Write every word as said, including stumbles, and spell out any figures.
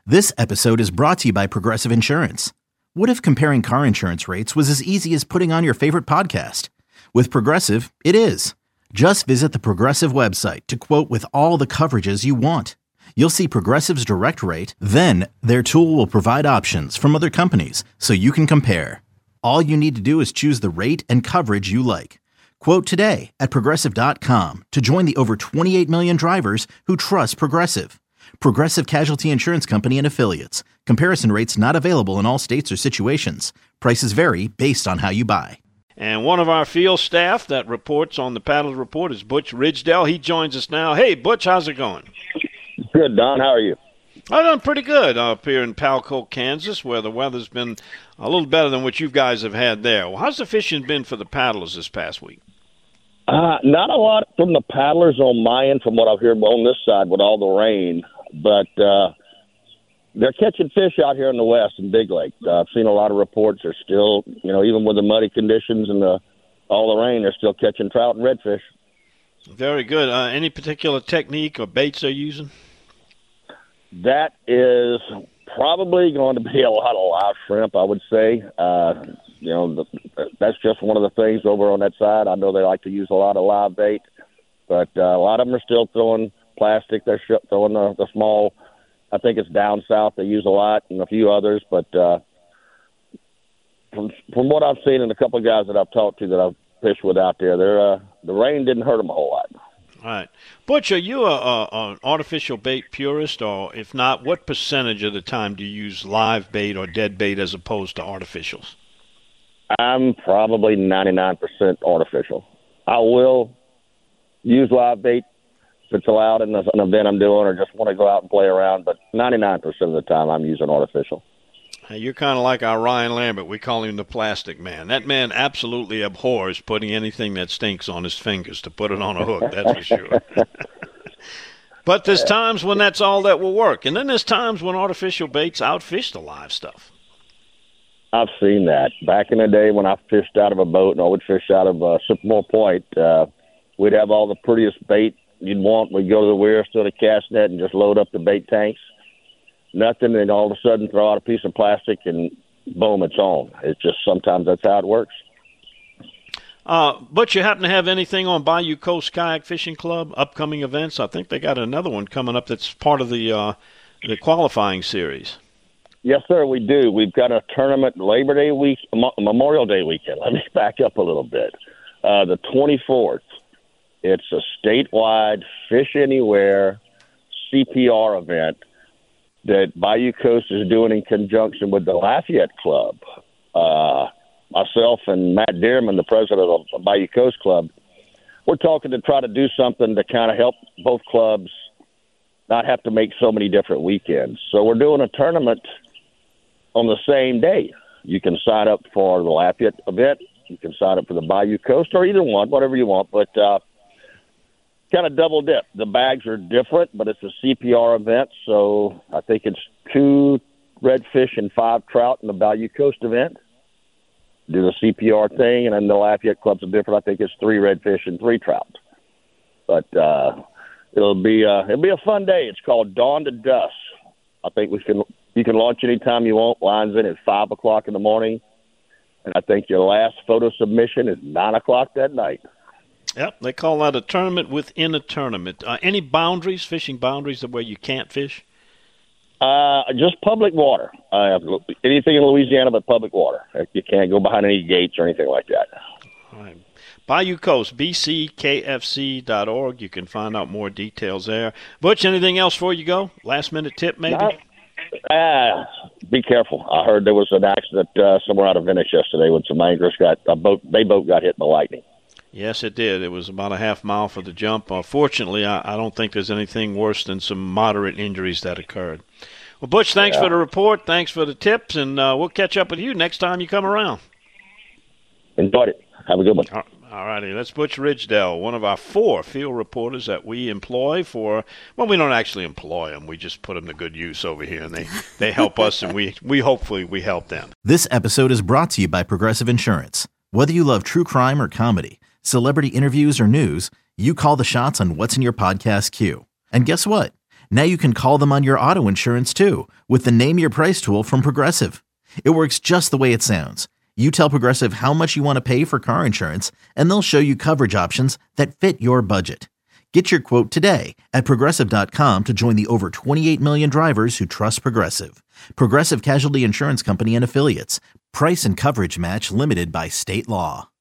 This episode is brought to you by Progressive Insurance. What if comparing car insurance rates was as easy as putting on your favorite podcast? With Progressive, it is. Just visit the Progressive website to quote with all the coverages you want. You'll see Progressive's direct rate, then their tool will provide options from other companies so you can compare. All you need to do is choose the rate and coverage you like. Quote today at progressive dot com to join the over twenty-eight million drivers who trust Progressive. Progressive Casualty Insurance Company and Affiliates. Comparison rates not available in all states or situations. Prices vary based on how you buy. And one of our field staff that reports on the Paddle Report is Butch Ridgedale. He joins us now. Hey, Butch, how's it going? Good, Don. How are you? I'm doing pretty good up here in Palco, Kansas, where the weather's been a little better than what you guys have had there. Well, how's the fishing been for the paddlers this past week? Uh, not a lot from the paddlers on my end, from what I've heard on this side with all the rain. But uh, they're catching fish out here in the west in Big Lake. Uh, I've seen a lot of reports. They're still, you know, even with the muddy conditions and the, all the rain, they're still catching trout and redfish. Very good. Uh, any particular technique or baits they're using? That is probably going to be a lot of live shrimp, I would say. Uh, you know, the, that's just one of the things over on that side. I know they like to use a lot of live bait, but uh, a lot of them are still throwing plastic. They're throwing the, the small, I think it's down south they use a lot, and a few others. But uh, from, from what I've seen and a couple of guys that I've talked to that I've fished with out there, they're, uh, the rain didn't hurt them a whole lot. All right. Butch, are you a, a, an artificial bait purist, or if not, what percentage of the time do you use live bait or dead bait as opposed to artificials? I'm probably ninety-nine percent artificial. I will use live bait if it's allowed in an event I'm doing or just want to go out and play around, but ninety-nine percent of the time I'm using artificial. Hey, you're kind of like our Ryan Lambert. We call him the plastic man. That man absolutely abhors putting anything that stinks on his fingers to put it on a hook, that's for sure. But there's times when that's all that will work. And then there's times when artificial baits outfish the live stuff. I've seen that. Back in the day when I fished out of a boat and I would fish out of uh, Sycamore Point, uh, we'd have all the prettiest bait you'd want. We'd go to the weir, steal the cast net, and just load up the bait tanks. Nothing, and all of a sudden throw out a piece of plastic and boom, it's on. It's just sometimes that's how it works. Uh, but you happen to have anything on Bayou Coast Kayak Fishing Club, upcoming events? I think they got another one coming up that's part of the uh, the qualifying series. Yes, sir, we do. We've got a tournament Labor Day week, Memorial Day weekend. Let me back up a little bit. Uh, the twenty-fourth, it's a statewide Fish Anywhere C P R event that Bayou Coast is doing in conjunction with the Lafayette Club. Uh, myself and Matt Dearman, the president of the Bayou Coast Club, we're talking to try to do something to kind of help both clubs not have to make so many different weekends. So we're doing a tournament on the same day. You can sign up for the Lafayette event. You can sign up for the Bayou Coast, or either one, whatever you want. But uh, kind of double dip. The bags are different, but it's a C P R event, so I think it's two redfish and five trout in the Bayou Coast event. Do the C P R thing, and then the Lafayette Club's are different. I think it's three redfish and three trout. But uh, it'll be uh, it'll be a fun day. It's called Dawn to Dusk. I think we can you can launch anytime you want. Lines in at five o'clock in the morning, and I think your last photo submission is nine o'clock that night. Yep, they call that a tournament within a tournament. Uh, any boundaries, fishing boundaries where you can't fish? Uh, just public water. Uh, anything in Louisiana but public water. You can't go behind any gates or anything like that. All right. Bayou Coast, b c k f c dot org. You can find out more details there. Butch, anything else before you go? Last minute tip, maybe? Not, uh, be careful. I heard there was an accident uh, somewhere out of Venice yesterday when some anglers got a boat. They boat got hit by lightning. Yes, it did. It was about a half mile for the jump. Uh, fortunately, I, I don't think there's anything worse than some moderate injuries that occurred. Well, Butch, thanks yeah. for the report. Thanks for the tips, and uh, we'll catch up with you next time you come around. Enjoyed it. Have a good one. All righty. That's Butch Ridgedale, one of our four field reporters that we employ for, well, we don't actually employ them. We just put them to good use over here, and they, they help us, and we, we hopefully we help them. This episode is brought to you by Progressive Insurance. Whether you love true crime or comedy, celebrity interviews or news, you call the shots on what's in your podcast queue. And guess what? Now you can call them on your auto insurance too with the Name Your Price tool from Progressive. It works just the way it sounds. You tell Progressive how much you want to pay for car insurance, and they'll show you coverage options that fit your budget. Get your quote today at Progressive dot com to join the over twenty-eight million drivers who trust Progressive. Progressive Casualty Insurance Company and Affiliates. Price and coverage match limited by state law.